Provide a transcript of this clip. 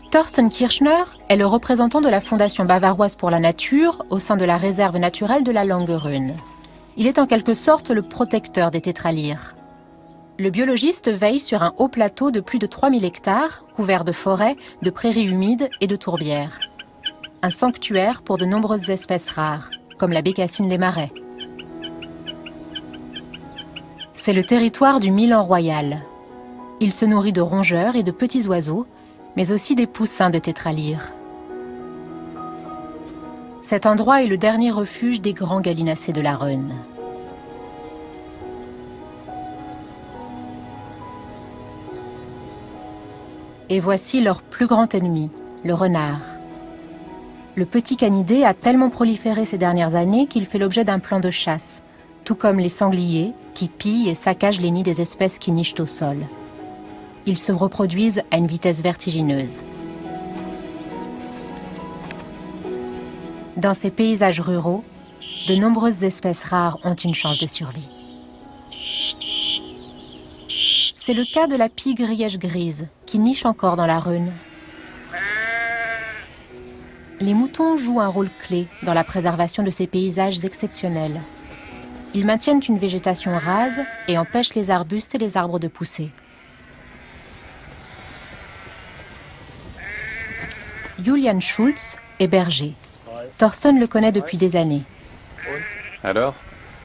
Thorsten Kirchner est le représentant de la Fondation bavaroise pour la nature au sein de la réserve naturelle de la Langerhöhen. Il est en quelque sorte le protecteur des tétralyres. Le biologiste veille sur un haut plateau de plus de 3000 hectares, couvert de forêts, de prairies humides et de tourbières. Un sanctuaire pour de nombreuses espèces rares, comme la bécassine des marais. C'est le territoire du Milan royal. Il se nourrit de rongeurs et de petits oiseaux, mais aussi des poussins de tétralyres. Cet endroit est le dernier refuge des grands gallinacés de la Rhône. Et voici leur plus grand ennemi, le renard. Le petit canidé a tellement proliféré ces dernières années qu'il fait l'objet d'un plan de chasse, tout comme les sangliers qui pillent et saccagent les nids des espèces qui nichent au sol. Ils se reproduisent à une vitesse vertigineuse. Dans ces paysages ruraux, de nombreuses espèces rares ont une chance de survie. C'est le cas de la pie grièche grise, qui niche encore dans la Rhône. Les moutons jouent un rôle clé dans la préservation de ces paysages exceptionnels. Ils maintiennent une végétation rase et empêchent les arbustes et les arbres de pousser. Julian Schulz est berger. Thorsten le connaît depuis des années. Alors,